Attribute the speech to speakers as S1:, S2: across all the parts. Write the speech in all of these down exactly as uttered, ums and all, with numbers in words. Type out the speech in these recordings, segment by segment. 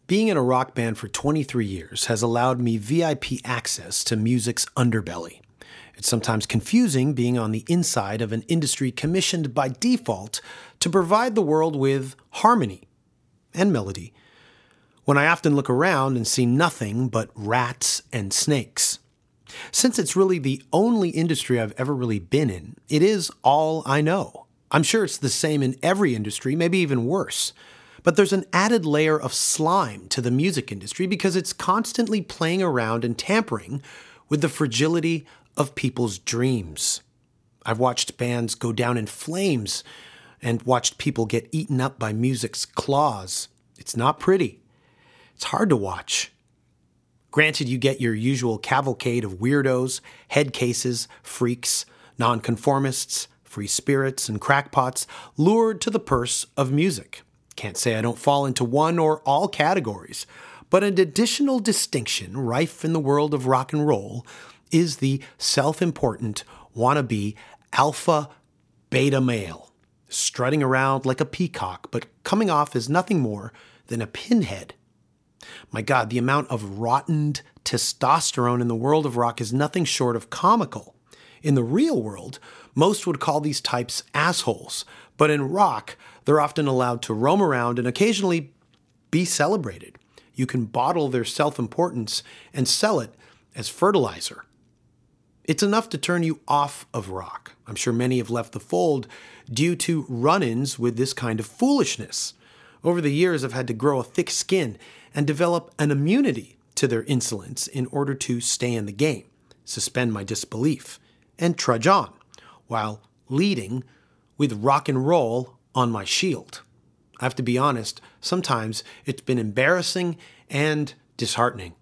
S1: Being in a rock band for twenty-three years has allowed me V I P access to music's underbelly. It's sometimes confusing being on the inside of an industry commissioned by default to provide the world with harmony and melody, when I often look around and see nothing but rats and snakes. Since it's really the only industry I've ever really been in, it is all I know. I'm sure it's the same in every industry, maybe even worse. But there's an added layer of slime to the music industry because it's constantly playing around and tampering with the fragility of people's dreams. I've watched bands go down in flames and watched people get eaten up by music's claws. It's not pretty. It's hard to watch. Granted, you get your usual cavalcade of weirdos, head cases, freaks, nonconformists, free spirits, and crackpots lured to the purse of music. Can't say I don't fall into one or all categories, but an additional distinction rife in the world of rock and roll is the self-important, wannabe alpha beta male, strutting around like a peacock, but coming off as nothing more than a pinhead. My God, the amount of rottened testosterone in the world of rock is nothing short of comical. In the real world, most would call these types assholes, but in rock, they're often allowed to roam around and occasionally be celebrated. You can bottle their self-importance and sell it as fertilizer. It's enough to turn you off of rock. I'm sure many have left the fold due to run-ins with this kind of foolishness. Over the years, I've had to grow a thick skin and develop an immunity to their insolence in order to stay in the game, suspend my disbelief, and trudge on, while leading with rock and roll on my shield. I have to be honest, sometimes it's been embarrassing and disheartening.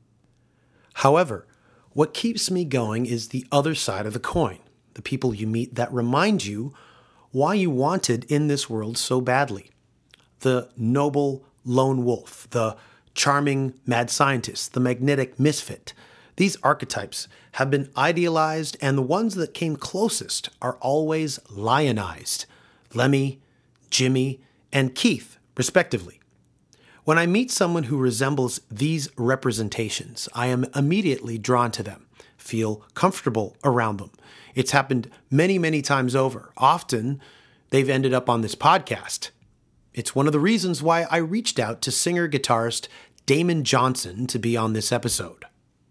S1: However, what keeps me going is the other side of the coin, the people you meet that remind you why you wanted in this world so badly. The noble lone wolf, the charming mad scientist, the magnetic misfit. These archetypes have been idealized, and the ones that came closest are always lionized. Lemmy, Jimmy, and Keith, respectively. When I meet someone who resembles these representations, I am immediately drawn to them, feel comfortable around them. It's happened many, many times over. Often, they've ended up on this podcast. It's one of the reasons why I reached out to singer-guitarist Damon Johnson to be on this episode.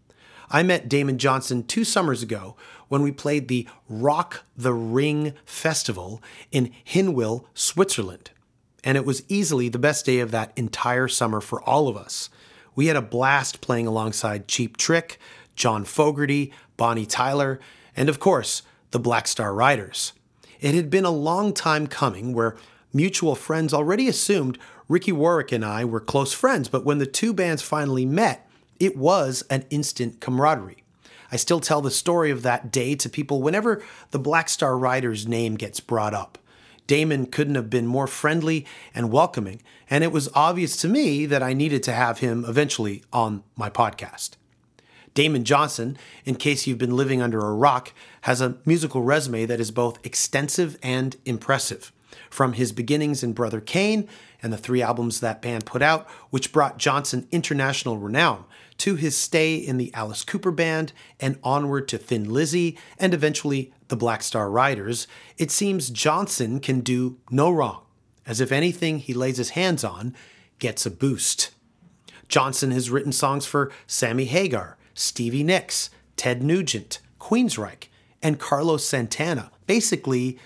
S1: I met Damon Johnson two summers ago when we played the Rock the Ring Festival in Hinwil, Switzerland. And it was easily the best day of that entire summer for all of us. We had a blast playing alongside Cheap Trick, John Fogerty, Bonnie Tyler, and of course, the Black Star Riders. It had been a long time coming where mutual friends already assumed Ricky Warwick and I were close friends, but when the two bands finally met, it was an instant camaraderie. I still tell the story of that day to people whenever the Black Star Riders name gets brought up. Damon couldn't have been more friendly and welcoming, and it was obvious to me that I needed to have him eventually on my podcast. Damon Johnson, in case you've been living under a rock, has a musical resume that is both extensive and impressive. From his beginnings in Brother Cane and the three albums that band put out, which brought Johnson international renown, to his stay in the Alice Cooper Band and onward to Thin Lizzy and eventually the Black Star Riders, it seems Johnson can do no wrong, as if anything he lays his hands on gets a boost. Johnson has written songs for Sammy Hagar, Stevie Nicks, Ted Nugent, Queensryche, and Carlos Santana. Basically,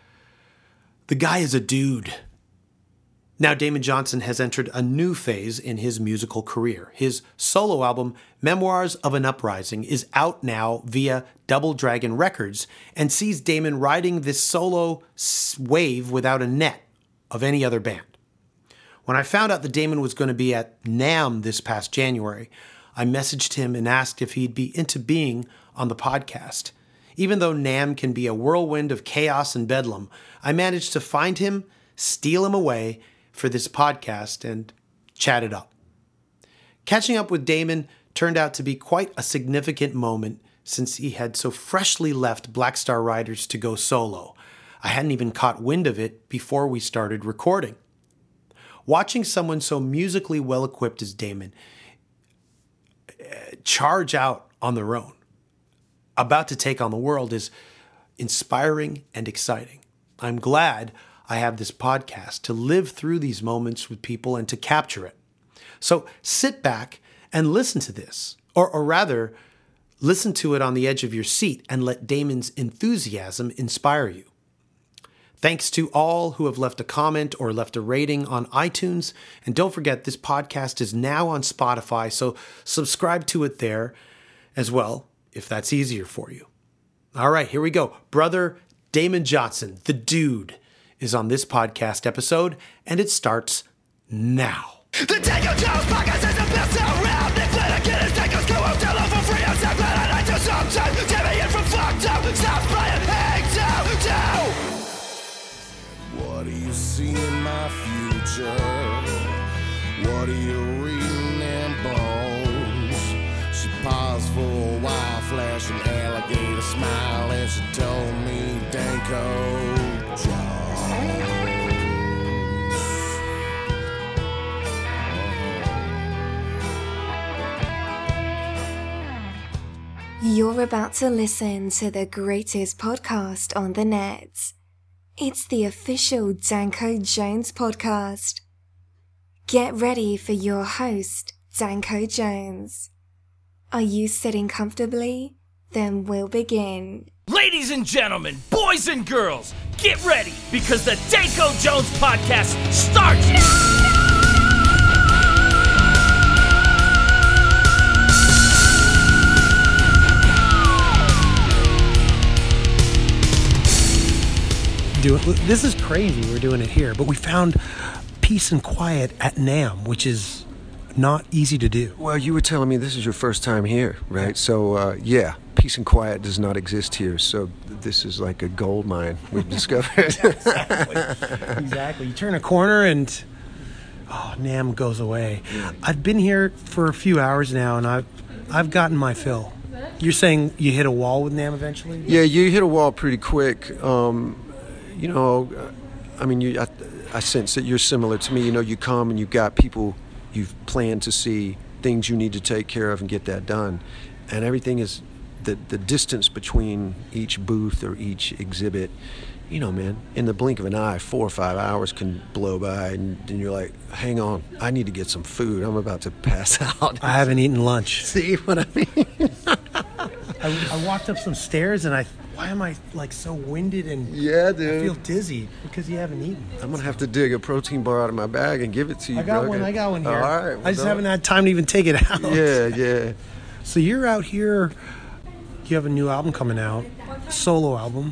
S1: the guy is a dude. Now Damon Johnson has entered a new phase in his musical career. His solo album, Memoirs of an Uprising, is out now via Double Dragon Records and sees Damon riding this solo wave without a net of any other band. When I found out that Damon was going to be at NAMM this past January, I messaged him and asked if he'd be into being on the podcast. Even though NAMM can be a whirlwind of chaos and bedlam, I managed to find him, steal him away for this podcast, and chat it up. Catching up with Damon turned out to be quite a significant moment since he had so freshly left Black Star Riders to go solo. I hadn't even caught wind of it before we started recording. Watching someone so musically well-equipped as Damon charge out on their own, about to take on the world, is inspiring and exciting. I'm glad I have this podcast to live through these moments with people and to capture it. So sit back and listen to this, or, or rather, listen to it on the edge of your seat and let Damon's enthusiasm inspire you. Thanks to all who have left a comment or left a rating on iTunes. And don't forget, this podcast is now on Spotify, so subscribe to it there as well, if that's easier for you. All right, here we go. Brother Damon Johnson, the dude, is on this podcast episode, and it starts now.
S2: The Tango Jones podcast is the best around. Nick Flanagan is Tango's co-host. Hello for free. I'm so glad I like to sometimes. Jamie in from fucked up. Stop playing. Hang down, down. What do you see in my future? What are you reading in bones? She paused for a while, flashing alligator smile, and she told me Danko Jones.
S3: You're about to listen to the greatest podcast on the net. It's the official Danko Jones podcast. Get ready for your host, Danko Jones. Are you sitting comfortably? Then we'll begin.
S4: Ladies and gentlemen, boys and girls, get ready because the Danko Jones podcast starts now!
S1: Do it. This is crazy. We're doing it here, but we found peace and quiet at NAMM, which is not easy to do.
S5: Well, you were telling me this is your first time here, right? Yeah. So, uh, yeah, peace and quiet does not exist here. So this is like a gold mine we've discovered.
S1: Exactly. Exactly. You turn a corner and oh, NAMM goes away. Yeah. I've been here for a few hours now, and I've I've gotten my fill. You're saying you hit a wall with NAMM eventually?
S5: Yeah, you hit a wall pretty quick. Um, You know, I mean, you, I, I sense that you're similar to me. You know, you come and you've got people you've planned to see, things you need to take care of and get that done. And everything is, the, the distance between each booth or each exhibit, you know, man, in the blink of an eye, four or five hours can blow by. And then you're like, hang on, I need to get some food. I'm about to pass out.
S1: I haven't eaten lunch.
S5: See what I mean?
S1: I, I walked up some stairs and I... Why am I, like, so winded and
S5: yeah, dude.
S1: I feel dizzy? Because you haven't eaten.
S5: I'm going to have to dig a protein bar out of my bag and give it to you,
S1: I got
S5: bro.
S1: one, I got one here.
S5: All right. Well,
S1: I just
S5: no.
S1: haven't had time to even take it out.
S5: Yeah, yeah.
S1: So you're out here, you have a new album coming out, solo album,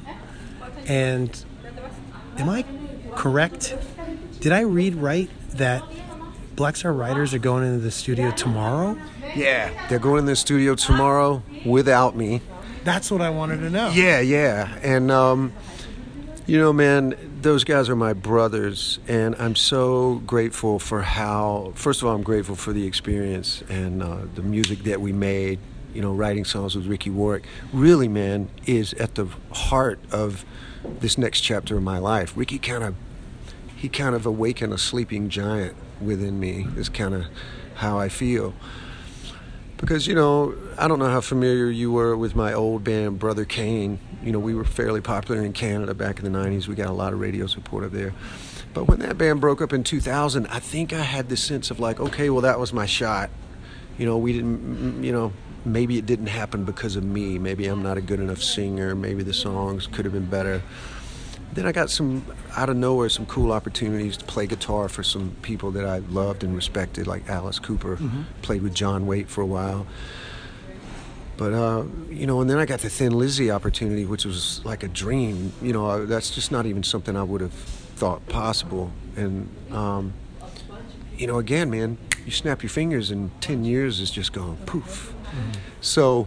S1: and am I correct? Did I read right that Black Star Writers are going into the studio tomorrow?
S5: Yeah, they're going in the studio tomorrow without me.
S1: That's what I wanted to know.
S5: Yeah, yeah. And, um, you know, man, those guys are my brothers, and I'm so grateful for how, first of all, I'm grateful for the experience and uh, the music that we made, you know, writing songs with Ricky Warwick. Really, man, is at the heart of this next chapter of my life. Ricky kind of, he kind of awakened a sleeping giant within me, is kind of how I feel. Because, you know, I don't know how familiar you were with my old band, Brother Kane. You know, we were fairly popular in Canada back in the nineties. We got a lot of radio support up there. But when that band broke up in two thousand, I think I had this sense of like, okay, well, that was my shot. You know, we didn't, you know, maybe it didn't happen because of me. Maybe I'm not a good enough singer. Maybe the songs could have been better. Then I got some, out of nowhere, some cool opportunities to play guitar for some people that I loved and respected, like Alice Cooper. Mm-hmm. Played with John Waite for a while. But, uh, you know, and then I got the Thin Lizzy opportunity, which was like a dream. You know, that's just not even something I would have thought possible. And, um, you know, again, man, you snap your fingers and ten years is just gone poof. Mm-hmm. So,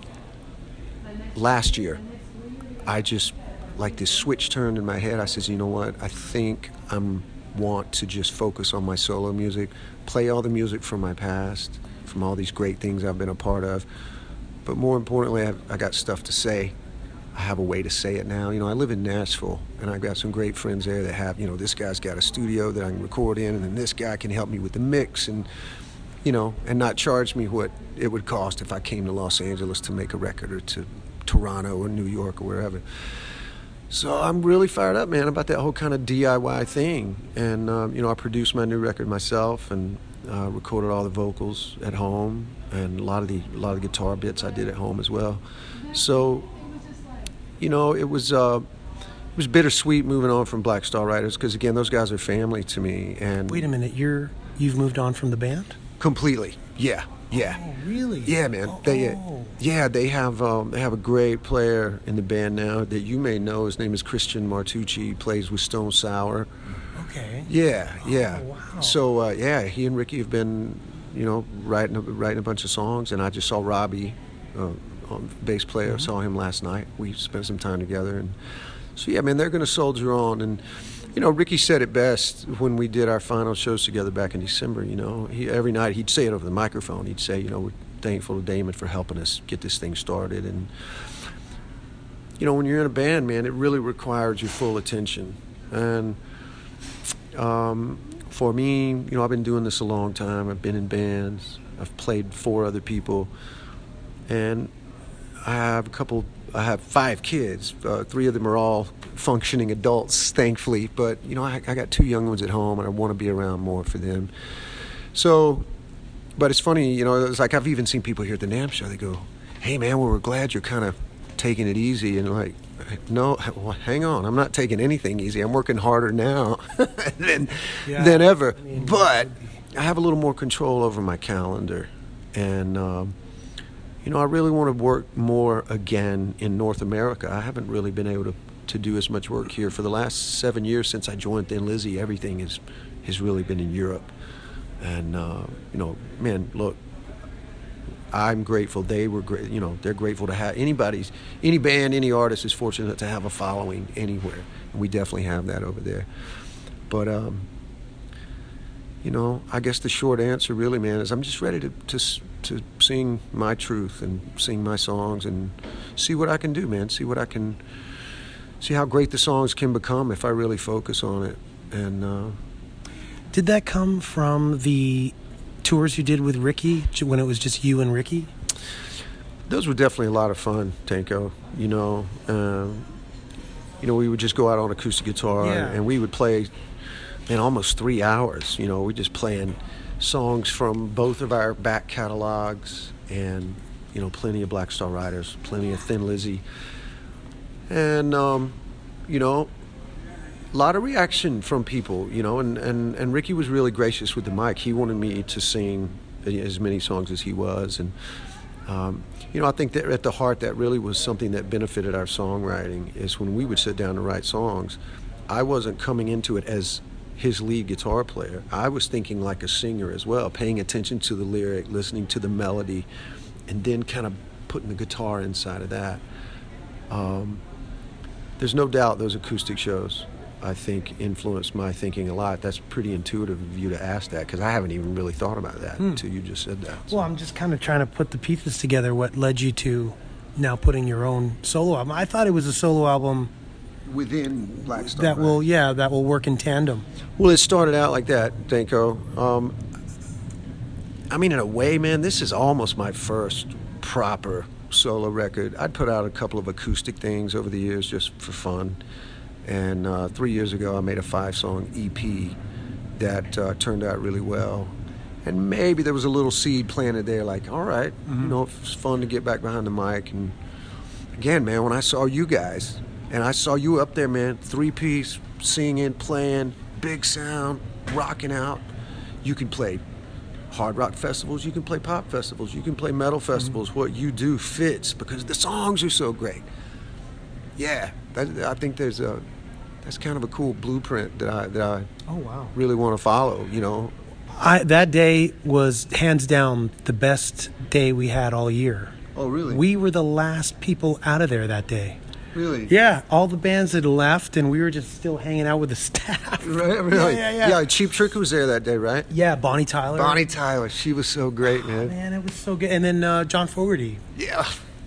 S5: last year, I just... like this switch turned in my head. I says, you know what? I think I want to just focus on my solo music, play all the music from my past, from all these great things I've been a part of. But more importantly, I've, I got stuff to say, I have a way to say it now. You know, I live in Nashville, and I've got some great friends there that have, you know, this guy's got a studio that I can record in, and then this guy can help me with the mix, and, you know, and not charge me what it would cost if I came to Los Angeles to make a record, or to Toronto or New York or wherever. So I'm really fired up, man, about that whole kind of D I Y thing. And, um, you know, I produced my new record myself, and uh, recorded all the vocals at home, and a lot of the a lot of the guitar bits I did at home as well. So, you know, it was uh, it was bittersweet moving on from Black Star Riders, because again, those guys are family to me. And
S1: Wait a minute, you're you've moved on from the band?
S5: Completely, yeah. Yeah.
S1: Oh, really?
S5: Yeah, man.
S1: Oh,
S5: they,
S1: oh.
S5: yeah, they have um, they have a great player in the band now that you may know. His name is Christian Martucci. He plays with Stone Sour.
S1: Okay.
S5: Yeah, yeah.
S1: Oh, wow.
S5: So uh, yeah, he and Ricky have been, you know, writing a, writing a bunch of songs, and I just saw Robbie, uh, um, bass player.
S1: Mm-hmm.
S5: Saw him last night. We spent some time together, and so yeah, man, they're going to soldier on. And you know, Ricky said it best when we did our final shows together back in December. You know, he, every night he'd say it over the microphone. He'd say, you know, we're thankful to Damon for helping us get this thing started. And, you know, when you're in a band, man, it really requires your full attention. And um, for me, you know, I've been doing this a long time. I've been in bands. I've played for other people. And I have a couple, I have five kids. Uh, three of them are all functioning adults, thankfully, but you know, I, I got two young ones at home, and I want to be around more for them. So, but it's funny, you know, it's like I've even seen people here at the NAMM show. They go, "Hey, man, well, we're glad you're kind of taking it easy." And like, no, well, hang on, I'm not taking anything easy. I'm working harder now than
S1: yeah,
S5: than ever.
S1: I mean,
S5: but I have a little more control over my calendar, and um, you know, I really want to work more again in North America. I haven't really been able to. to do as much work here for the last seven years since I joined Thin Lizzy. Everything is has really been in Europe, and uh, you know, man, look, I'm grateful. They were great. You know, they're grateful to have anybody's any band, any artist is fortunate to have a following anywhere, and we definitely have that over there. But um, you know, I guess the short answer, really, man, is I'm just ready to to to sing my truth and sing my songs and see what I can do, man. See what I can. See how great the songs can become if I really focus on it. And uh,
S1: did that come from the tours you did with Ricky when it was just you and Ricky?
S5: Those were definitely a lot of fun, Tanko. You know, um, you know, we would just go out on acoustic guitar,
S1: Yeah.
S5: and we would play, man, almost three hours. You know, we just playing songs from both of our back catalogs, and you know, plenty of Black Star Riders, plenty of Thin Lizzy. And, um, you know, a lot of reaction from people, you know, and, and, and Ricky was really gracious with the mic. He wanted me to sing as many songs as he was. And, um, you know, I think that at the heart that really was something that benefited our songwriting is when we would sit down to write songs, I wasn't coming into it as his lead guitar player. I was thinking like a singer as well, paying attention to the lyric, listening to the melody, and then kind of putting the guitar inside of that. Um, There's no doubt those acoustic shows, I think, influenced my thinking a lot. That's pretty intuitive of you to ask that, because I haven't even really thought about that
S1: Hmm.
S5: until you just said that. So.
S1: Well, I'm just kind of trying to put the pieces together. What led you to now putting your own solo album? I thought it was a solo album
S5: Within Black Star
S1: that will, yeah, that will work in tandem.
S5: Well, it started out like that, Danko. Um, I mean, in a way, man, this is almost my first proper solo record. I'd put out a couple of acoustic things over the years just for fun. And uh, three years ago, I made a five-song E P that uh, turned out really well. And maybe there was a little seed planted there, like, all right, mm-hmm. you know, it's fun to get back behind the mic. And again, man, when I saw you guys, and I saw you up there, man, three-piece, singing, playing, big sound, rocking out. You can play hard rock festivals, you can play pop festivals, you can play metal festivals. Mm-hmm. What you do fits because the songs are so great. Yeah, that, I think there's a that's kind of a cool blueprint that I that I
S1: oh wow
S5: really want to follow. You know,
S1: I that day was hands down the best day we had all year.
S5: Oh really?
S1: We were the last people out of there that day.
S5: Really?
S1: Yeah, all the bands had left, and we were just still hanging out with the staff.
S5: Right, really?
S1: Yeah, yeah, yeah.
S5: Yeah, Cheap Trick was there that day, right?
S1: Yeah, Bonnie Tyler.
S5: Bonnie Tyler, she was so great, man.
S1: Oh, man, it was so good. And then uh, John Fogerty.
S5: Yeah.
S1: Of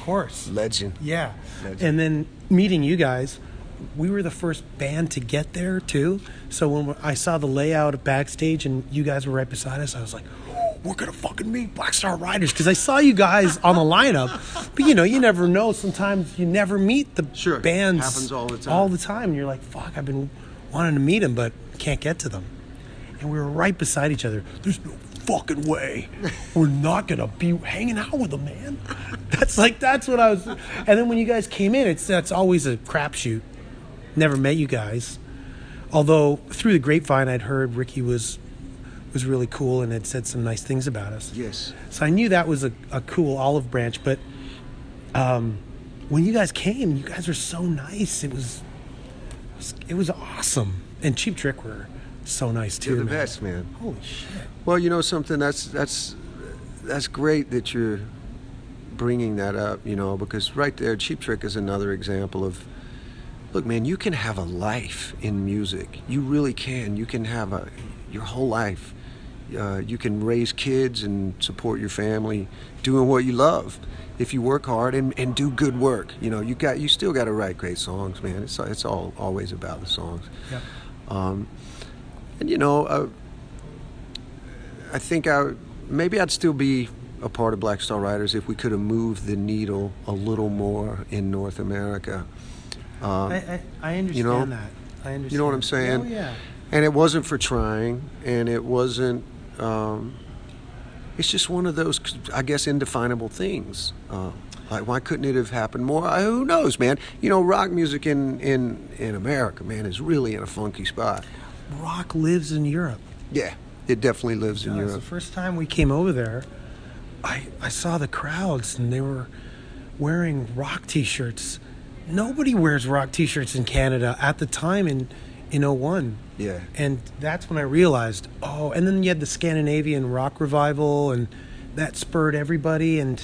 S1: course.
S5: Legend.
S1: Yeah.
S5: Legend.
S1: And then meeting you guys, we were the first band to get there too. So when I saw the layout backstage and you guys were right beside us, I was like, we're going to fucking meet Black Star Riders. Because I saw you guys on the lineup. But, you know, you never know. Sometimes you never meet the
S5: Sure.
S1: bands.
S5: Happens all the time.
S1: All the time. And you're like, fuck, I've been wanting to meet them, but can't get to them. And we were right beside each other. There's no fucking way we're not going to be hanging out with them, man. That's like, that's what I was. And then when you guys came in, it's that's always a crapshoot. Never met you guys. Although, through the grapevine, I'd heard Ricky was was really cool and had said some nice things about us.
S5: Yes.
S1: So I knew that was a, a cool olive branch. But um, when you guys came, you guys were so nice. It was it was, it was awesome. And Cheap Trick were so nice, too,
S5: You're the
S1: man.
S5: best, man.
S1: Holy shit.
S5: Well, you know something, that's that's that's great that you're bringing that up, you know, because right there, Cheap Trick is another example of, look, man, you can have a life in music. You really can. You can have a your whole life. Uh, you can raise kids and support your family doing what you love if you work hard and, and do good work. You know, you got you still got to write great songs, man. It's it's all always about the songs.
S1: Yeah.
S5: Um, and you know, uh, I think I maybe I'd still be a part of Black Star Riders if we could have moved the needle a little more in North America. Um,
S1: I, I, I understand
S5: you know,
S1: that. I understand.
S5: You know what I'm saying?
S1: Oh, yeah.
S5: And it wasn't for trying, and it wasn't. Um, it's just one of those, I guess, indefinable things. Uh, like, why couldn't it have happened more? I, who knows, man? You know, rock music in, in, in America, man, is really in a funky spot.
S1: Rock lives in Europe.
S5: Yeah, it definitely lives in
S1: It was
S5: Europe.
S1: the first time we came over there, I I saw the crowds and they were wearing rock T-shirts. Nobody wears rock T-shirts in Canada at the time in in oh one.
S5: Yeah.
S1: And that's when I realized, oh, and then you had the Scandinavian rock revival and that spurred everybody. And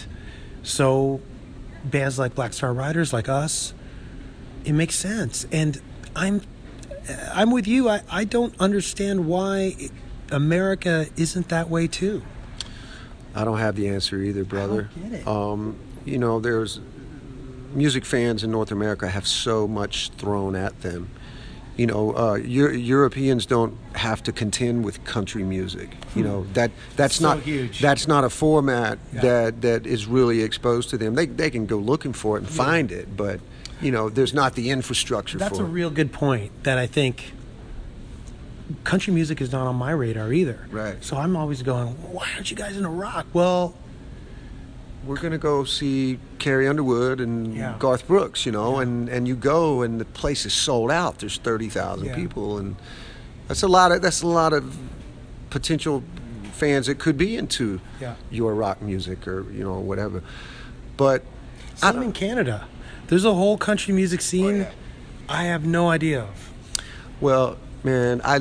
S1: so bands like Black Star Riders, like us, it makes sense. And I'm I'm with you. I, I don't understand why America isn't that way too.
S5: I don't have the answer either, brother.
S1: I don't get it.
S5: Um, you know, there's music fans in North America have so much thrown at them. You know, uh, Euro- Europeans don't have to contend with country music. You know, that that's
S1: So
S5: not
S1: huge.
S5: that's not a format
S1: Yeah.
S5: that that is really exposed to them. They they can go looking for it and find it, but you know, there's not the infrastructure
S1: That's
S5: for
S1: a
S5: it.
S1: real good point that I think country music is not on my radar either.
S5: Right.
S1: So I'm always going, why aren't you guys into rock? Well,
S5: We're gonna go see Carrie Underwood and
S1: Yeah.
S5: Garth Brooks, you know,
S1: Yeah.
S5: and, and you go and the place is sold out. There's thirty thousand
S1: Yeah.
S5: people, and that's a lot of that's a lot of potential fans that could be into
S1: Yeah.
S5: your rock music or you know whatever. But I
S1: same in
S5: don't,
S1: Canada. There's a whole country music scene
S5: Oh, yeah.
S1: I have no idea of.
S5: well, man, I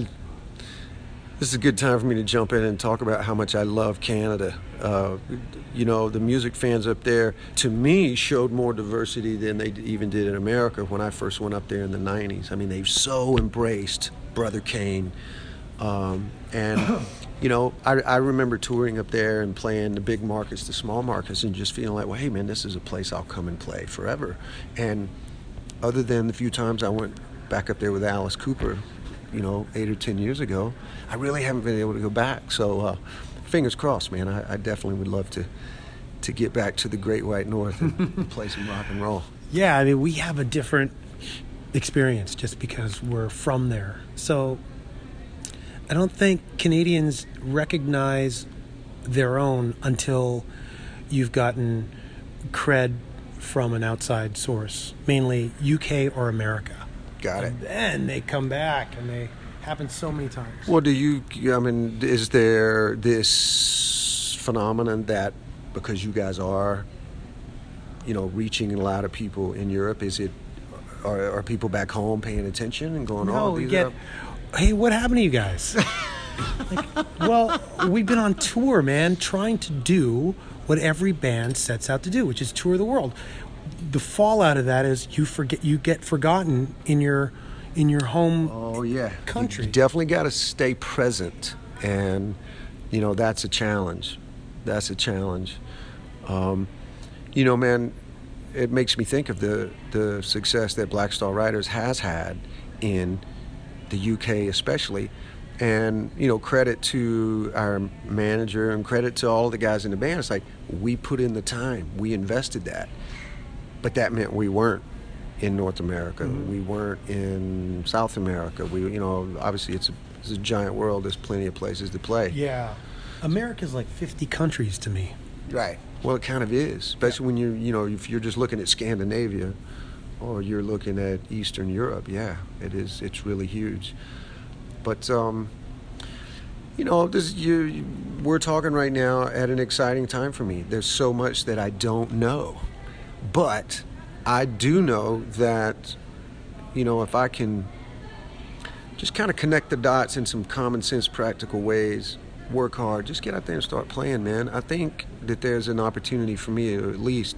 S5: this is a good time for me to jump in and talk about how much I love Canada. Uh, you know, the music fans up there, to me, showed more diversity than they even did in America when I first went up there in the nineties. I mean, they've so embraced Brother Kane. Um, and, you know, I, I remember touring up there and playing the big markets, the small markets, and just feeling like, well, hey, man, this is a place I'll come and play forever. And other than the few times I went back up there with Alice Cooper, you know, eight or ten years ago, I really haven't been able to go back. So, uh, fingers crossed, man. I, I definitely would love to to get back to the Great White North and play some rock and roll.
S1: Yeah, I mean, we have a different experience just because we're from there. So I don't think Canadians recognize their own until you've gotten cred from an outside source, mainly U K or America.
S5: Got it.
S1: And then they come back, and they happen so many times.
S5: Well, do you, I mean, is there this phenomenon that because you guys are, you know, reaching a lot of people in Europe, is it, are, are people back home paying attention and going,
S1: No,
S5: oh,
S1: we
S5: these
S1: get,
S5: are...
S1: hey, what happened to you guys? Like, well, we've been on tour, man, trying to do what every band sets out to do, which is tour the world. The fallout of that is you forget, you get forgotten in your in your home
S5: Oh, yeah.
S1: country.
S5: You definitely got to stay present. And, you know, that's a challenge. That's a challenge. Um, you know, man, it makes me think of the the success that Black Star Riders has had in the U K especially. And, you know, credit to our manager and credit to all the guys in the band. It's like, we put in the time. We invested that. But that meant we weren't in North America. Mm-hmm. We weren't in South America. We, you know, obviously it's a, it's a giant world. There's plenty of places to play.
S1: Yeah. America's like fifty countries to me.
S5: Right. Well, it kind of is, especially yeah. when you, you know, if you're just looking at Scandinavia or you're looking at Eastern Europe. Yeah, it is. It's really huge. But, um, you know, this, you, we're talking right now at an exciting time for me. There's so much that I don't know. But I do know that, you know, if I can just kind of connect the dots in some common sense, practical ways, work hard, just get out there and start playing, man. I think that there's an opportunity for me to at least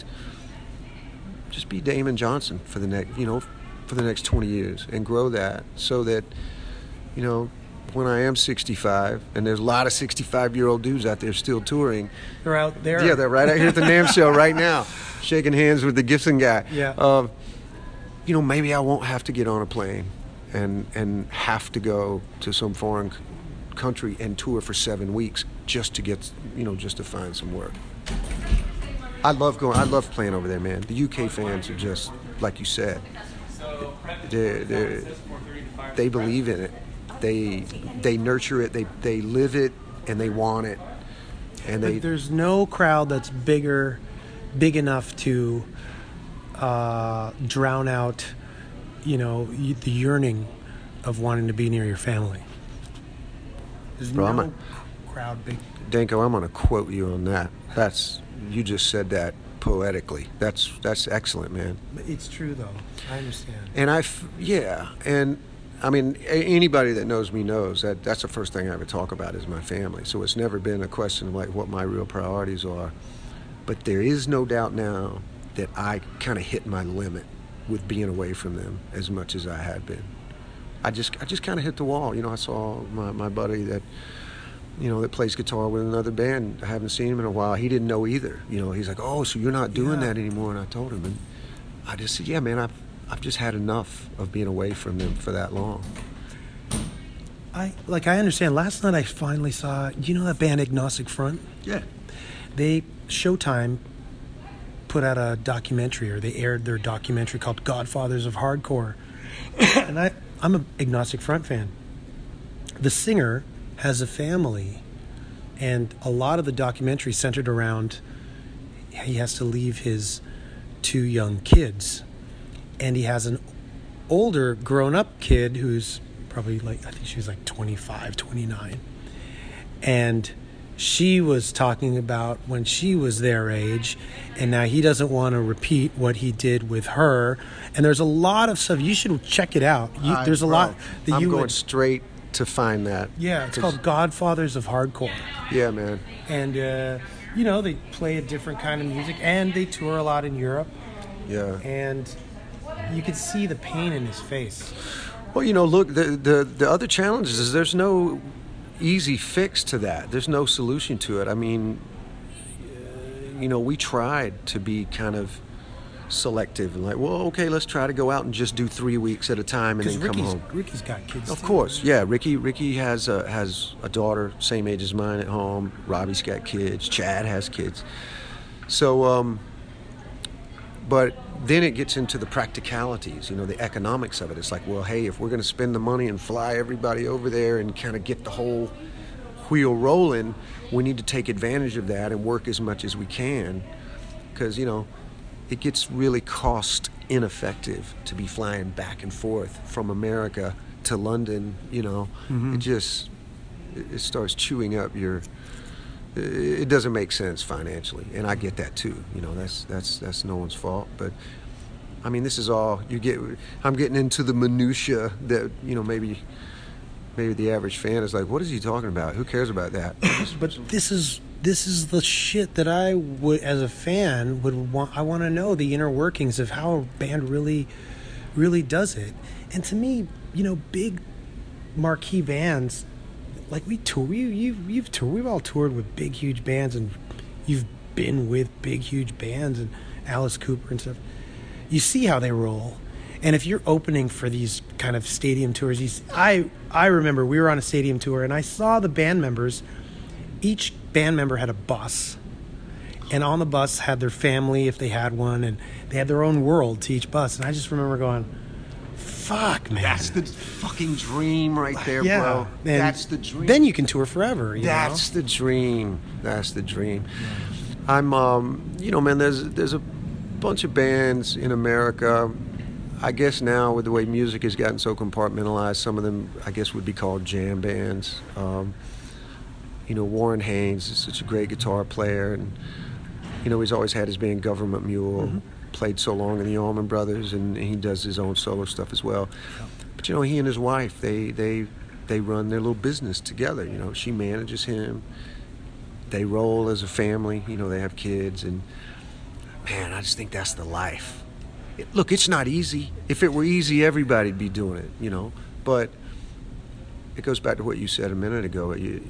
S5: just be Damon Johnson for the next, you know, for the next twenty years and grow that so that, you know, when I am sixty-five, and there's a lot of sixty-five-year-old dudes out there still touring.
S1: They're out there.
S5: Yeah, they're right out here at the NAMM show right now, shaking hands with the Gibson guy.
S1: Yeah.
S5: Uh, you know, maybe I won't have to get on a plane and and have to go to some foreign c- country and tour for seven weeks just to get, you know, just to find some work. I love going. I love playing over there, man. The U K fans are just, like you said, they they they believe in it. They they nurture it, they they live it, and they want it. And they
S1: but there's no crowd that's bigger, big enough to uh, drown out, you know, the yearning of wanting to be near your family. There's
S5: Bro,
S1: no
S5: a,
S1: crowd big.
S5: Danko, I'm going to quote you on that. That's you just said that poetically. That's that's excellent, man.
S1: It's true though. I understand.
S5: And I, yeah, and. I mean, anybody that knows me knows that that's the first thing I ever talk about is my family. So it's never been a question of like what my real priorities are. But there is no doubt now that I kind of hit my limit with being away from them as much as I had been. I just I just kind of hit the wall. You know, I saw my, my buddy that, you know, that plays guitar with another band. I haven't seen him in a while. He didn't know either. You know, he's like, oh, so you're not doing yeah. that anymore? And I told him. And I just said, yeah, man, I've, I've just had enough of being away from them for that long.
S1: I like I understand. Last night I finally saw, you know that band Agnostic Front?
S5: Yeah.
S1: They, Showtime put out a documentary, or they aired their documentary called Godfathers of Hardcore. And I, I'm an Agnostic Front fan. The singer has a family, and a lot of the documentary centered around he has to leave his two young kids. And he has an older grown-up kid who's probably like, I think she was like twenty-five, twenty-nine. And she was talking about when she was their age, and now he doesn't want to repeat what he did with her. And there's a lot of stuff. You should check it out. You,
S5: I,
S1: there's a
S5: bro,
S1: lot that
S5: I'm
S1: you
S5: going
S1: would,
S5: straight to find that.
S1: Yeah, it's called Godfathers of Hardcore.
S5: Yeah, man.
S1: And, uh, you know, they play a different kind of music, and they tour a lot in Europe.
S5: Yeah.
S1: And you could see the pain in his face.
S5: Well, you know, look, the, the the other challenge is there's no easy fix to that. There's no solution to it. I mean, uh, you know, we tried to be kind of selective and like, well, okay, let's try to go out and just do three weeks at a time and then
S1: Ricky's,
S5: come home.
S1: Ricky's got kids.
S5: Of
S1: too,
S5: course,
S1: right?
S5: yeah. Ricky Ricky has a, has a daughter, same age as mine at home. Robbie's got kids. Chad has kids. So, um, but then it gets into the practicalities, you know, the economics of it. It's like, well, hey, if we're going to spend the money and fly everybody over there and kind of get the whole wheel rolling, we need to take advantage of that and work as much as we can, because, you know, it gets really cost ineffective to be flying back and forth from America to London. You know, mm-hmm. it just it starts chewing up your. It doesn't make sense financially, and I get that too. You know, that's that's that's no one's fault. But I mean, this is all you get. I'm getting into the minutia that, you know, maybe maybe the average fan is like, what is he talking about? Who cares about that?
S1: But this is this is the shit that I would, as a fan, would want. I want to know the inner workings of how a band really, really does it. And to me, you know, big marquee bands, like we tour, you you've you've toured, we've all toured with big huge bands, and you've been with big huge bands, and Alice Cooper and stuff. You see how they roll. And if you're opening for these kind of stadium tours, these, I I remember we were on a stadium tour, and I saw the band members. Each band member had a bus, and on the bus had their family if they had one, and they had their own world to each bus. And I just remember going, fuck, man.
S5: That's the fucking dream right there,
S1: yeah,
S5: bro.
S1: and
S5: That's the dream.
S1: Then you can tour forever. You
S5: That's
S1: know?
S5: the dream. That's the dream. I'm, um, you know, man, there's there's a bunch of bands in America. I guess now with the way music has gotten so compartmentalized, some of them, I guess, would be called jam bands. Um, you know, Warren Haynes is such a great guitar player, and you know, he's always had his band Government Mule. Mm-hmm. Played so long in the Allman Brothers, and he does his own solo stuff as well. Yeah. But you know, he and his wife, they they they run their little business together. You know, she manages him. They roll as a family. You know, they have kids, and man, I just think that's the life. It, look, it's not easy. If it were easy, everybody'd be doing it. You know, but it goes back to what you said a minute ago. You,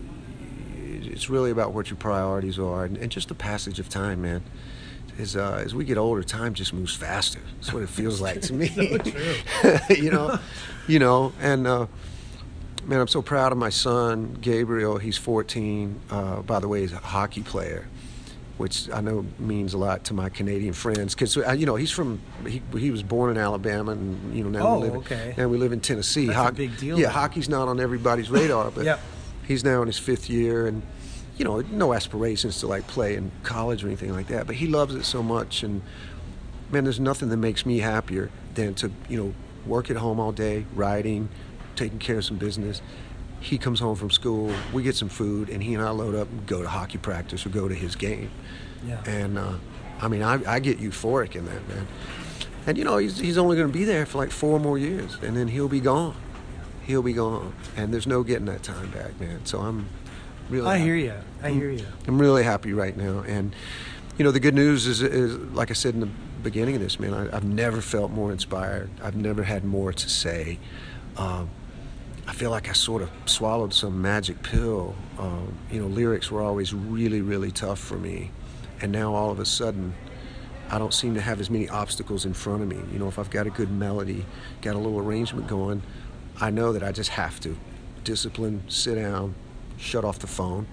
S5: it's really about what your priorities are, and, and just the passage of time, man. As, uh, as we get older, time just moves faster. That's what it feels like to me.
S1: So true.
S5: you know, you know, and uh, man, I'm so proud of my son, Gabriel. He's fourteen. Uh, by the way, he's a hockey player, which I know means a lot to my Canadian friends because uh, you know he's from he he was born in Alabama, and you know now
S1: oh,
S5: we live
S1: okay.
S5: now we live in Tennessee.
S1: That's
S5: Ho-
S1: a big deal.
S5: Yeah,
S1: then.
S5: hockey's not on everybody's radar, but
S1: yep.
S5: he's now in his fifth year, and you know, no aspirations to like play in college or anything like that, but he loves it so much. And man, there's nothing that makes me happier than to, you know, work at home all day, writing, taking care of some business. He comes home from school, we get some food, and he and I load up and go to hockey practice or go to his game.
S1: Yeah.
S5: And uh, I mean, I, I get euphoric in that, man. And you know, he's he's only going to be there for like four more years, and then he'll be gone. He'll be gone, and there's no getting that time back, man. So I'm really
S1: I
S5: happy.
S1: hear you. I hear you.
S5: I'm really happy right now. And, you know, the good news is, is like I said in the beginning of this, man, I, I've never felt more inspired. I've never had more to say. Um, I feel like I sort of swallowed some magic pill. Um, you know, lyrics were always really, really tough for me. And now all of a sudden, I don't seem to have as many obstacles in front of me. You know, if I've got a good melody, got a little arrangement going, I know that I just have to discipline, sit down, shut off the phone,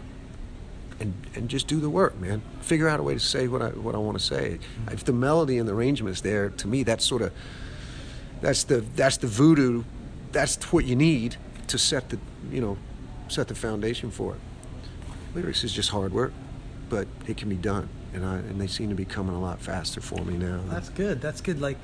S5: and and just do the work, man. Figure out a way to say what I what I want to say. Mm-hmm. If the melody and the arrangement is there, to me, that's sort of that's the that's the voodoo. That's what you need to set the you know set the foundation for it. Lyrics is just hard work, but it can be done, and I and they seem to be coming a lot faster for me now.
S1: That's good. That's good. Like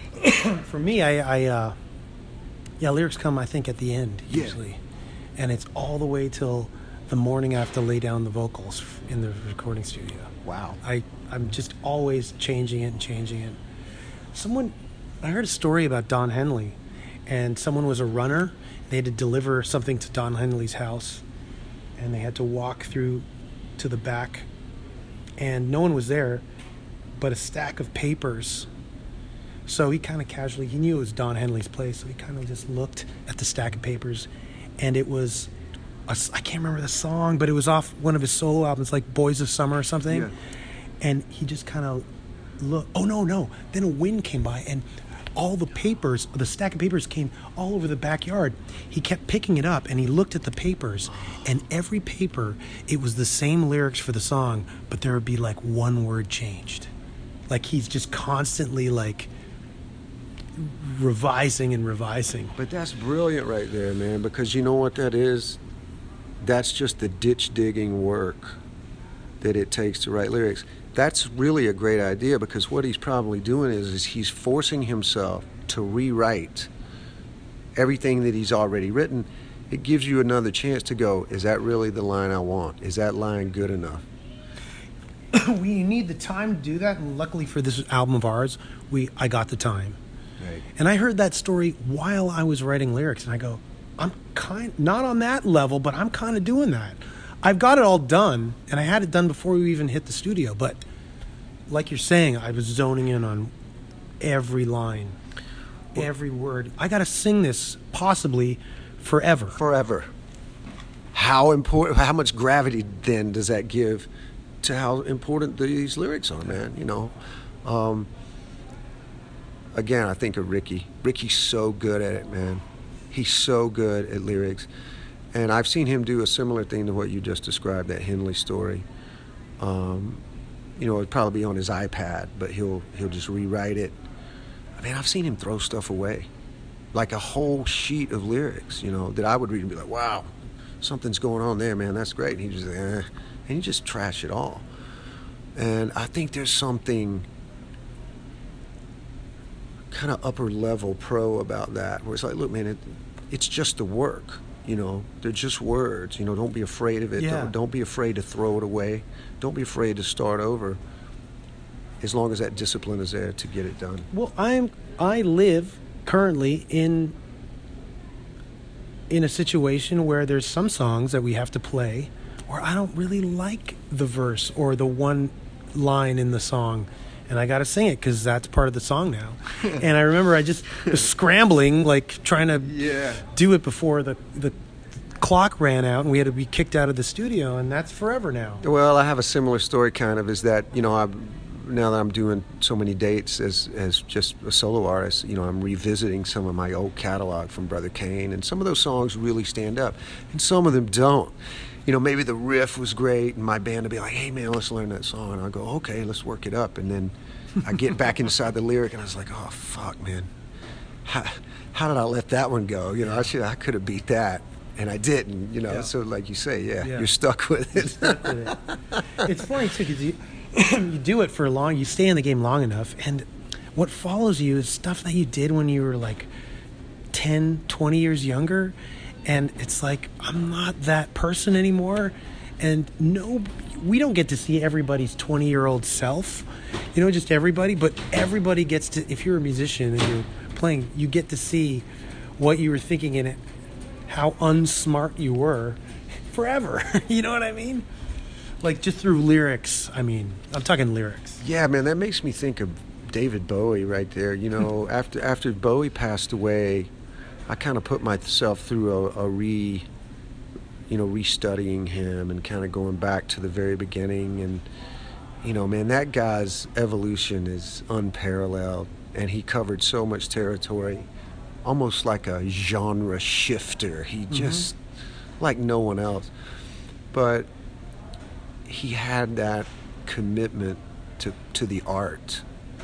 S1: for me, I, I uh, yeah, lyrics come I think at the end usually. Yeah. And it's all the way till the morning I have to lay down the vocals in the recording studio.
S5: Wow.
S1: I, I'm just always changing it and changing it. Someone, I heard a story about Don Henley, and someone was a runner. They had to deliver something to Don Henley's house, and they had to walk through to the back, and no one was there but a stack of papers. So he kind of casually, he knew it was Don Henley's place, so he kind of just looked at the stack of papers. And it was, a, I can't remember the song, but it was off one of his solo albums, like Boys of Summer or something.
S5: Yeah.
S1: And he just kind of looked, oh, no, no. Then a wind came by, and all the papers, the stack of papers came all over the backyard. He kept picking it up, and he looked at the papers, and every paper, it was the same lyrics for the song, but there would be like one word changed. Like he's just constantly like revising and revising.
S5: But that's brilliant right there, man, because you know what that is? That's just the ditch digging work that it takes to write lyrics. That's really a great idea, because what he's probably doing is, is he's forcing himself to rewrite everything that he's already written. It gives you another chance to go, is that really the line I want? Is that line good enough?
S1: We need the time to do that, and luckily for this album of ours, we I got the time.
S5: Right.
S1: And I heard that story while I was writing lyrics, and I go, I'm kind not on that level, but I'm kind of doing that. I've got it all done, and I had it done before we even hit the studio, but like you're saying, I was zoning in on every line, well, every word. I got to sing this possibly forever.
S5: Forever. How important, how much gravity then does that give to how important these lyrics are, man? You know, Um, again, I think of Ricky. Ricky's so good at it, man. He's so good at lyrics. And I've seen him do a similar thing to what you just described, that Henley story. Um, you know, it'd probably be on his iPad, but he'll he'll just rewrite it. I mean, I've seen him throw stuff away. Like a whole sheet of lyrics, you know, that I would read and be like, wow, something's going on there, man, that's great. And he just, eh, and he just trash it all. And I think there's something kind of upper level pro about that, where it's like, look, man, it, it's just the work, you know, they're just words, you know, don't be afraid of it.
S1: Yeah.
S5: Don't, don't be afraid to throw it away. Don't be afraid to start over, as long as that discipline is there to get it done.
S1: Well, I'm I live currently in in a situation where there's some songs that we have to play where I don't really like the verse or the one line in the song, and I got to sing it because that's part of the song now. And I remember I just was scrambling, like trying to
S5: Yeah.
S1: do it before the the clock ran out and we had to be kicked out of the studio, and that's forever now.
S5: Well, I have a similar story, kind of, is that, you know, I'm, now that I'm doing so many dates as as just a solo artist, you know, I'm revisiting some of my old catalog from Brother Kane, and some of those songs really stand up, and some of them don't. You know, maybe the riff was great, and my band would be like, hey, man, let's learn that song. And I go, okay, let's work it up. And then I get back inside the lyric, and I was like, oh, fuck, man. How, how did I let that one go? You know, I should, I could have beat that. And I didn't, you know.
S1: Yeah.
S5: So like you say, yeah,
S1: Yeah.
S5: you're stuck with it.
S1: Stuck with it. It's funny, too, because you, you do it for long, you stay in the game long enough, and what follows you is stuff that you did when you were like ten, twenty years younger, and it's like, I'm not that person anymore, and no, we don't get to see everybody's twenty-year-old self, you know, just everybody, but everybody gets to, if you're a musician and you're playing, you get to see what you were thinking in it, how unsmart you were forever, you know what I mean? Like, just through lyrics. I mean, I'm talking lyrics.
S5: Yeah, man, that makes me think of David Bowie right there. You know, after after Bowie passed away, I kind of put myself through a, a re, you know, restudying him and kind of going back to the very beginning. And, you know, man, that guy's evolution is unparalleled, and he covered so much territory, almost like a genre shifter. He just, mm-hmm. like no one else. But he had that commitment to to the art.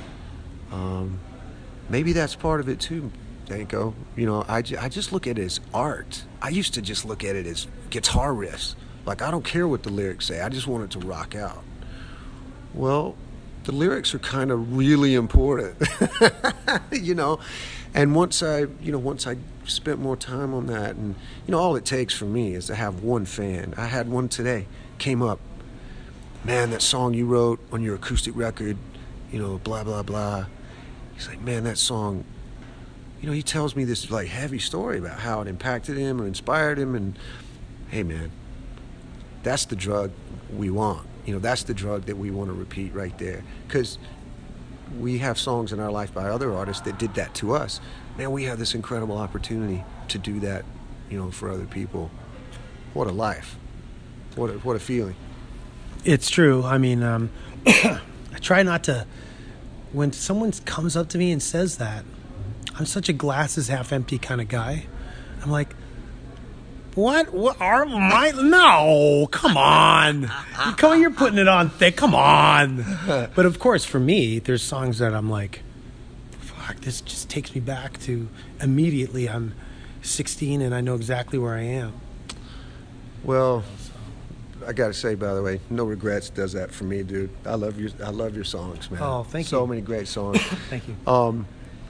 S5: Um, maybe that's part of it too, Danko. You know, I, I just look at it as art. I used to just look at it as guitar riffs. Like, I don't care what the lyrics say. I just want it to rock out. Well, the lyrics are kind of really important, you know. And once I, you know, once I spent more time on that, and, you know, all it takes for me is to have one fan. I had one today, came up, man, that song you wrote on your acoustic record, you know, blah, blah, blah. He's like, man, that song, you know, he tells me this, like, heavy story about how it impacted him or inspired him. And, hey, man, that's the drug we want. You know, that's the drug that we want to repeat right there. Because we have songs in our life by other artists that did that to us. Man, we have this incredible opportunity to do that, you know, for other people. What a life. What a, what a feeling.
S1: It's true. I mean, um, I try not to, when someone comes up to me and says that, I'm such a glasses half empty kind of guy. I'm like, what? What are my? No, come on. You come on, you're putting it on thick. Come on. But of course, for me, there's songs that I'm like, fuck, this just takes me back to immediately. I'm sixteen and I know exactly where I am.
S5: Well, I gotta say, by the way, No Regrets does that for me, dude. I love your, I love your songs, man.
S1: Oh, thank you.
S5: So many great songs.
S1: Thank you.
S5: Um,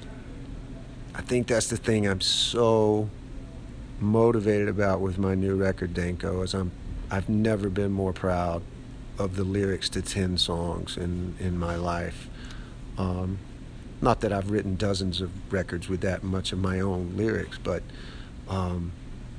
S5: I think that's the thing I'm so motivated about with my new record, Danko, is I'm, I've never been more proud of the lyrics to ten songs in, in my life. Um, not that I've written dozens of records with that much of my own lyrics, but um,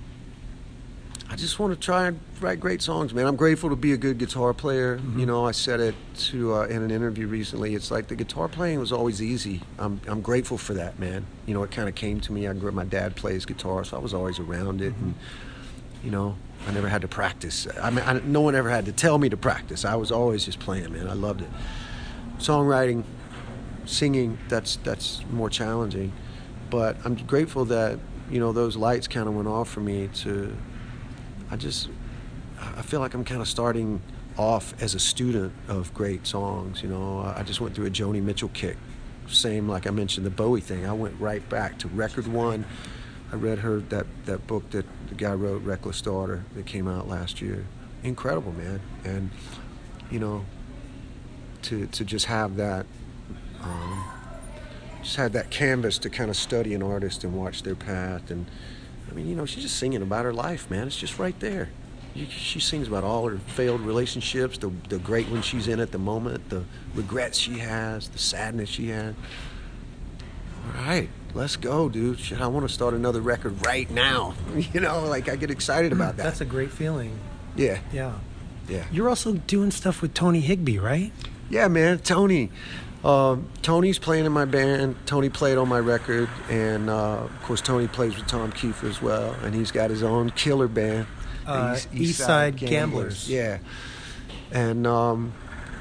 S5: I just want to try and write great songs, man. I'm grateful to be a good guitar player. Mm-hmm. You know, I said it to uh, in an interview recently. It's like the guitar playing was always easy. I'm I'm grateful for that, man. You know, it kind of came to me. I grew up, my dad plays guitar, so I was always around it. Mm-hmm. And, you know, I never had to practice. I mean, I, no one ever had to tell me to practice. I was always just playing, man. I loved it. Songwriting, singing, that's that's more challenging. But I'm grateful that, you know, those lights kind of went off for me to, I just, I feel like I'm kind of starting off as a student of great songs, you know. I just went through a Joni Mitchell kick. Same, like I mentioned, the Bowie thing. I went right back to record one. I read her, that, that book that the guy wrote, Reckless Daughter, that came out last year. Incredible, man. And, you know, to to just have that, um, just had that canvas to kind of study an artist and watch their path. And, I mean, you know, she's just singing about her life, man. It's just right there. You, she sings about all her failed relationships, the the great ones she's in at the moment, the regrets she has, the sadness she had. All right, let's go, dude. Shit, I want to start another record right now. You know, like, I get excited about that.
S1: That's a great feeling.
S5: Yeah.
S1: Yeah.
S5: Yeah.
S1: You're also doing stuff with Tony Higbee, right?
S5: Yeah, man, Tony. Um, Tony's playing in my band. Tony played on my record, and uh, of course Tony plays with Tom Kiefer as well, and he's got his own killer band,
S1: uh,
S5: East,
S1: East Side Gamblers.
S5: Gamblers. Yeah, and um,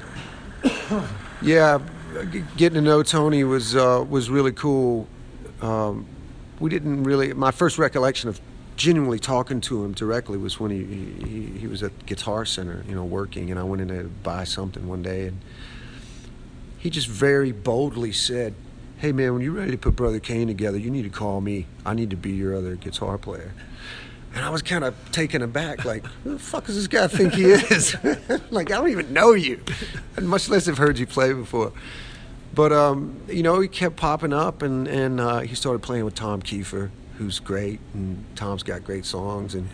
S5: yeah, g- getting to know Tony was uh, was really cool. Um, we didn't really. My first recollection of genuinely talking to him directly was when he, he he was at Guitar Center, you know, working, and I went in there to buy something one day, and he just very boldly said, "Hey man, when you're ready to put Brother Kane together, you need to call me. I need to be your other guitar player." And I was kind of taken aback, like, who the fuck does this guy think he is? Like, I don't even know you, and much less have heard you play before. But um, you know, he kept popping up, and and uh, he started playing with Tom Kiefer, who's great, and Tom's got great songs. And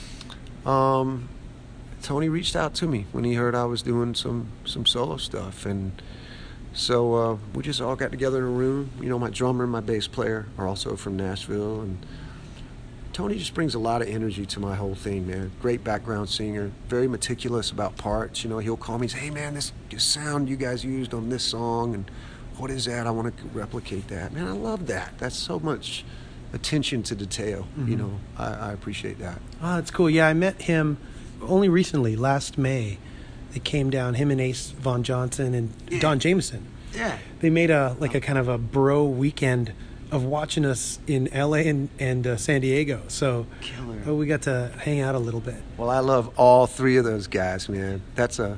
S5: um, Tony reached out to me when he heard I was doing some some solo stuff, and so uh, we just all got together in a room. You know, my drummer and my bass player are also from Nashville, and Tony just brings a lot of energy to my whole thing, man. Great background singer, very meticulous about parts. You know, he'll call me and say, "Hey man, this, this sound you guys used on this song, and what is that? I want to replicate that." Man, I love that. That's so much attention to detail. Mm-hmm. You know, I, I appreciate that.
S1: Oh, that's cool. Yeah, I met him only recently, last May. They came down, him and Ace Von Johnson and
S5: Yeah.
S1: Don Jameson.
S5: Yeah.
S1: They made a like a kind of a bro weekend of watching us in L A and, and uh, San Diego. So
S5: Killer.
S1: uh, we got to hang out a little bit.
S5: Well, I love all three of those guys, man. That's a...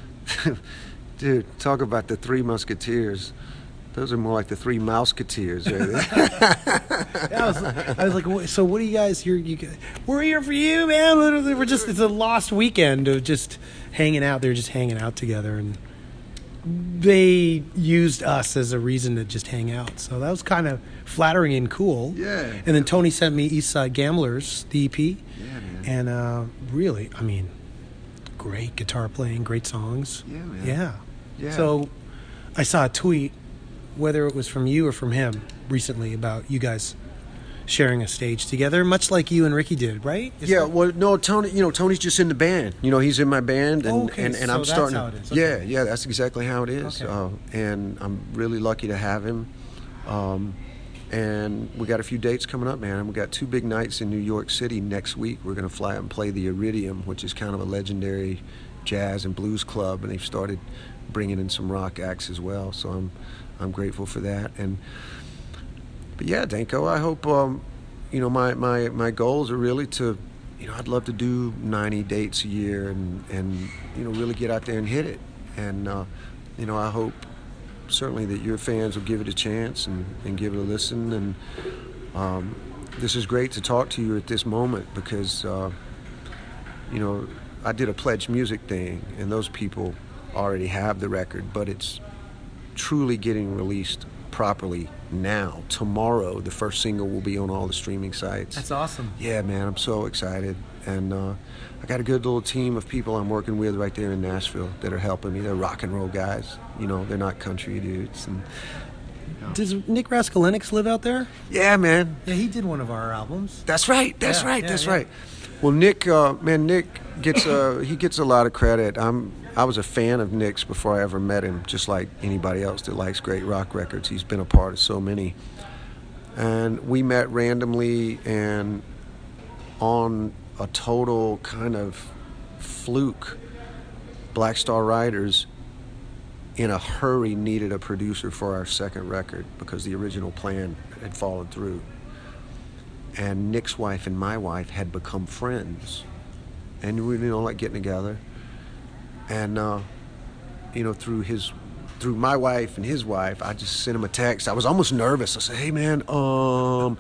S5: Dude, talk about the Three Musketeers. Those are more like the Three Mouseketeers, right?
S1: Yeah, I was, I was like, "Wha- so what do you guys, you're, you guys, we're here for you, man. Literally, we're just, it's a lost weekend of just hanging out. They're just hanging out together, and they used us as a reason to just hang out. So that was kind of flattering and cool.
S5: Yeah.
S1: And then Tony sent me East Side Gamblers, the E P.
S5: Yeah, man.
S1: And uh, really, I mean, great guitar playing, great songs.
S5: Yeah, man.
S1: Yeah.
S5: Yeah.
S1: So I saw a tweet, whether it was from you or from him recently, about you guys sharing a stage together, much like you and Ricky did, right? Is
S5: Yeah,
S1: that-
S5: well, no, Tony. You know, Tony's just in the band. You know, he's in my band, and
S1: Okay,
S5: and, and
S1: so
S5: I'm
S1: that's
S5: starting.
S1: how it is.
S5: Yeah,
S1: Okay.
S5: yeah, that's exactly how it is.
S1: Okay.
S5: Uh, and I'm really lucky to have him. Um, and we got a few dates coming up, man. We got two big nights in New York City next week. We're gonna fly out and play the Iridium, which is kind of a legendary jazz and blues club, and they've started bringing in some rock acts as well. So I'm I'm grateful for that. And but yeah, Danko, I hope. Um, You know, my, my, my goals are really to, you know, I'd love to do ninety dates a year and, and you know, really get out there and hit it. And, uh, you know, I hope certainly that your fans will give it a chance and, and give it a listen. And um, this is great to talk to you at this moment because, uh, you know, I did a Pledge Music thing, and those people already have the record, but it's truly getting released properly now. Tomorrow, the first single will be on all the streaming sites.
S1: That's awesome.
S5: Yeah, man, I'm so excited. And uh, I got a good little team of people I'm working with right there in Nashville that are helping me. They're rock and roll guys. You know, they're not country dudes. And
S1: Does Nick Raskulinecz live out there?
S5: yeah, man,
S1: Yeah, he did one of our albums.
S5: that's right. That's
S1: Yeah,
S5: right.
S1: yeah,
S5: that's
S1: yeah.
S5: right. Well, Nick, uh, man, Nick gets uh, he gets a lot of credit. I'm I was a fan of Nick's before I ever met him, just like anybody else that likes great rock records. He's been a part of so many. And we met randomly and on a total kind of fluke, Black Star Riders in a hurry needed a producer for our second record because the original plan had fallen through. And Nick's wife and my wife had become friends. And we, you know, like getting together. And, uh, you know, through his, through my wife and his wife, I just sent him a text. I was almost nervous. I said, hey, man, um,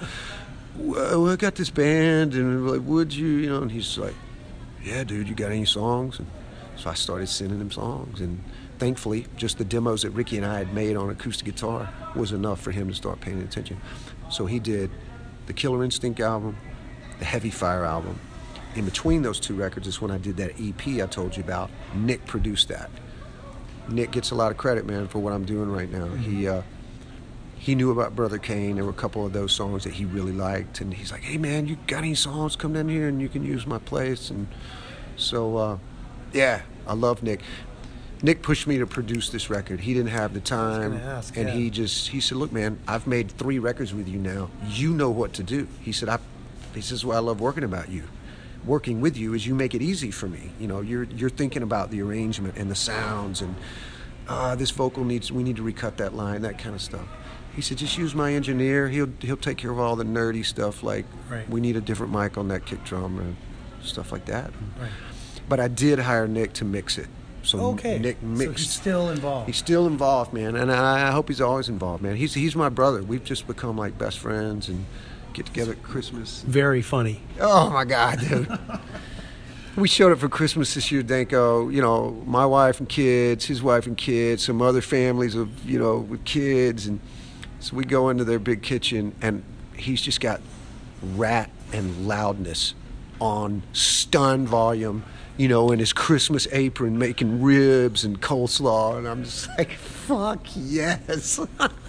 S5: I got this band, and like, would you, you know, and he's like, yeah, dude, you got any songs? And so I started sending him songs, and thankfully, just the demos that Ricky and I had made on acoustic guitar was enough for him to start paying attention. So he did the Killer Instinct album, the Heavy Fire album. In between those two records is when I did that E P I told you about. Nick produced that. Nick gets a lot of credit, man, for what I'm doing right now. Mm-hmm. He uh, he knew about Brother Kane. There were a couple of those songs that he really liked, and he's like, hey, man, you got any songs? Come down here and you can use my place. And so, uh, yeah, I love Nick. Nick pushed me to produce this record. He didn't have the time,
S1: ask,
S5: and
S1: yeah.
S5: he just, he said, look, man, I've made three records with you now. You know what to do. He said, I, he says, well, I love working about you. Working with you is you make it easy for me. You know, you're you're thinking about the arrangement and the sounds and uh, this vocal needs, we need to recut that line, that kind of stuff. He said, just use my engineer. He'll he'll take care of all the nerdy stuff, like
S1: right.
S5: we need a different mic on that kick drum and stuff like that.
S1: Right.
S5: But I did hire Nick to mix it. So
S1: okay.
S5: Nick mixed.
S1: So he's still involved.
S5: He's still involved, man, and I, I hope he's always involved, man. He's he's my brother. We've just become like best friends and get together at Christmas.
S1: Very funny.
S5: Oh my God, dude. We showed up for Christmas this year, Danko. You know, my wife and kids, his wife and kids, some other families of, you know, with kids. And so we go into their big kitchen, and he's just got Rat and Loudness on stun volume, you know, in his Christmas apron, making ribs and coleslaw. And I'm just like, fuck yes.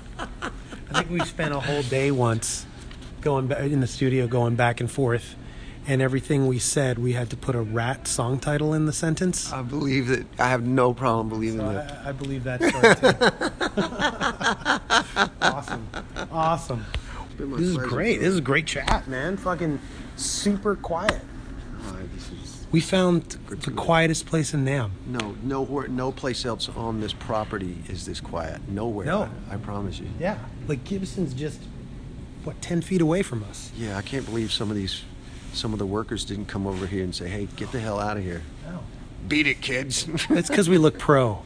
S1: I think we spent a whole day once going back in the studio, going back and forth. And everything we said, we had to put a Rat song title in the sentence.
S5: I believe it. I have no problem believing
S1: so
S5: that.
S1: I, I believe that story too. Awesome. Awesome. This is great. This is a great chat, man. Fucking super quiet.
S5: Uh, this is
S1: We found the quietest place in Nam.
S5: no, nowhere, no place else on this property is this quiet. Nowhere.
S1: No.
S5: I, I promise you.
S1: Yeah. Like Gibson's just, what, ten feet away from us.
S5: Yeah, I can't believe some of these, some of the workers didn't come over here and say, hey, get the hell out of here.
S1: No.
S5: Beat it, kids.
S1: It's because we look pro.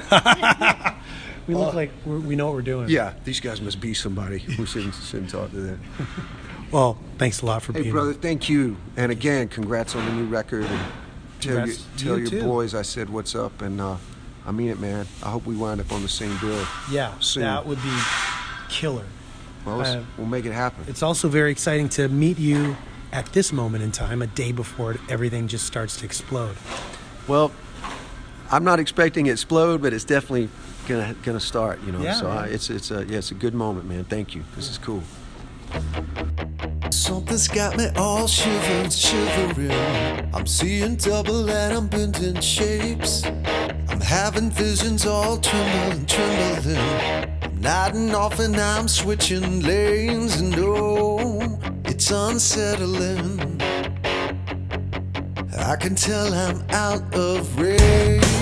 S1: We look uh, like we're, we know what we're doing.
S5: Yeah, these guys must be somebody. We shouldn't, shouldn't talk to them.
S1: Well, thanks a lot for
S5: hey,
S1: being
S5: brother,
S1: here.
S5: thank you. And again, congrats on the new record. And tell you,
S1: Congrats
S5: tell
S1: you
S5: your
S1: too.
S5: boys I said what's up. And uh, I mean it, man. I hope we wind up on the same bill.
S1: Yeah,
S5: soon.
S1: that would be killer.
S5: Well, let's,
S1: Uh,
S5: we'll make it happen.
S1: It's also very exciting to meet you at this moment in time, a day before everything just starts to explode.
S5: Well, I'm not expecting it to explode, but it's definitely gonna gonna start. You know,
S1: Yeah,
S5: so I,
S1: man.
S5: it's it's a yeah, it's a good moment, man. Thank you. This is cool.
S2: Something's got me all shivered, shivering. I'm seeing double and I'm bending shapes. I'm having visions all trembling, trembling. I'm nodding off and I'm switching lanes, and oh, it's unsettling. I can tell I'm out of range.